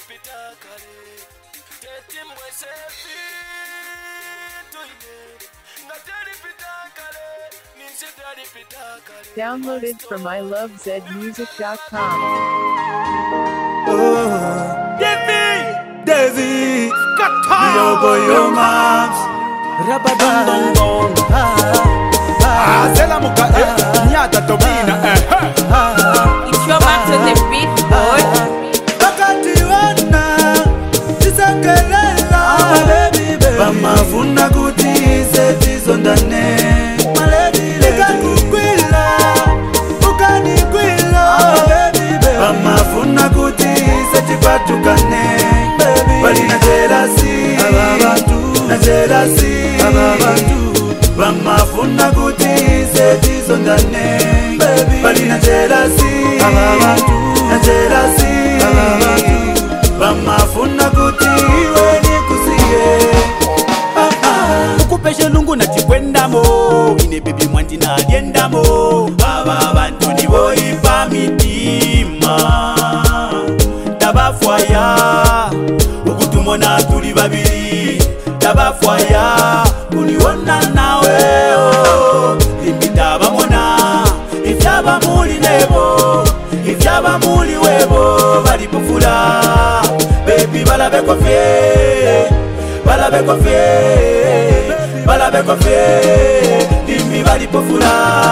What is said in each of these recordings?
Downloaded from ilovezmusic.com. Davy, yo boy, yo moms, rabadong, zela muka, nyata tobina, It's your man to the beat, boy. bakati wana, isakelela, baby, bamafuna kuti setizondane, leka kukwila, ukanikwila, bamafuna kuti setipatukane, bali na jealousy, na jealousy, bamafuna kuti setizondane, bali na jealousy, na jealousy, bamafuna kuti weni kusiye. Ukupeshe lungu na chikwendamo, ine baby mwanti na aliendamo, baba bantu nibo ipa mitima, tabafwaya, ukutumona tuli babili, tabafwaya, uniona nawe, limbita bamona, ifyaba muli nebo, ifyaba muli webo, balipufula, baby balabe kwa fye, balabe kwa fye, balabe kwa fye, limbi balipufula.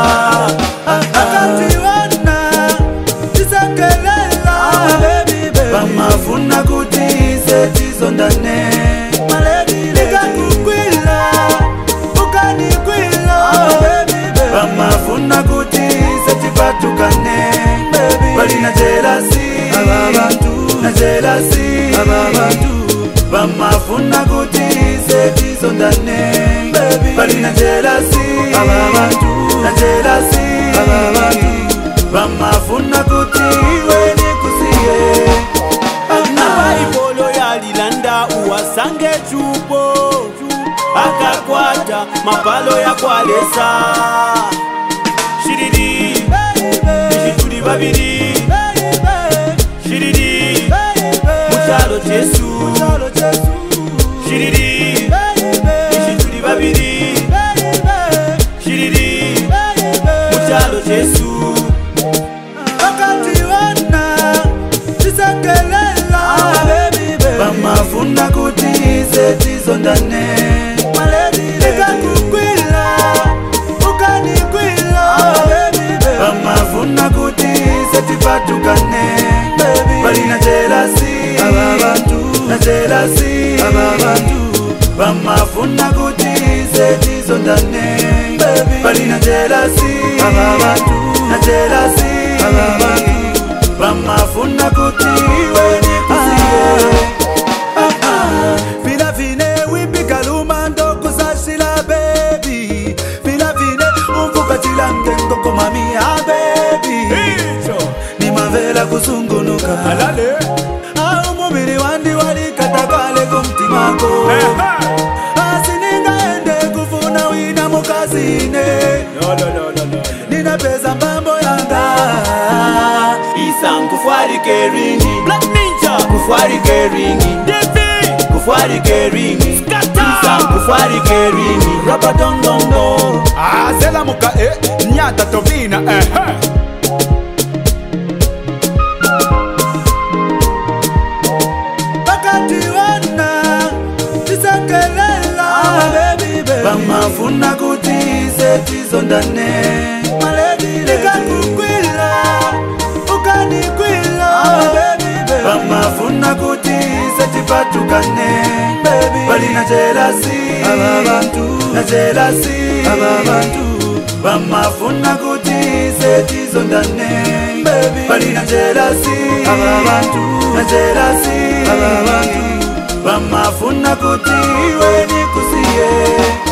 Akati wana, isakelela, bamafuna kuti setizondane, leka kukwila, ukanikwila, bamafuna kuti setipatukane, bali na jealousy, na jealousy, bamafuna kuti setizondane, bali na jealousy, na jealousy, bamafuna kuti weni kusiye. Nabaibolo yalilanda uwasange chupo, akakwata mapalo ya kwalesa, shiridi, ishituli babiri, shiridi, muchalo chesu, shiridi, ishituli babiri, shiridi, muchalo chesu. Wakati wana, isakelela, bamafuna kuti setizondane, leka kukwila, ukanikwila, bamafuna kuti setipatukane, bali na jealousy, na jealousy, bamafuna kuti setizondane, bali na jealousy, na jealousy, bamafuna kuti weni kusiye. Vina vine wipika lumando kusashila baby, vina vine umfukatila ngengo komamia baby, ni mavela kusungunuka au mubiri wandi walikatakale kumtimako, asininga ende kufuna wina mukazine, nina pesa mbambo yanga, Isam kufuari keringi, Black Ninja kufuari keringi, kufuari keringi, Isam kufuari keringi, rabadongongo, zela muka nyata tobina, bakati wana, isakelela, bamafuna kuti setizondane, leka kukwila, ukanikwila, bamafuna kuti setipatukane, bali na jealousy, na jealousy, bamafuna kuti setizondane, bali na jealousy, na jealousy, bamafuna kuti weni kusiye.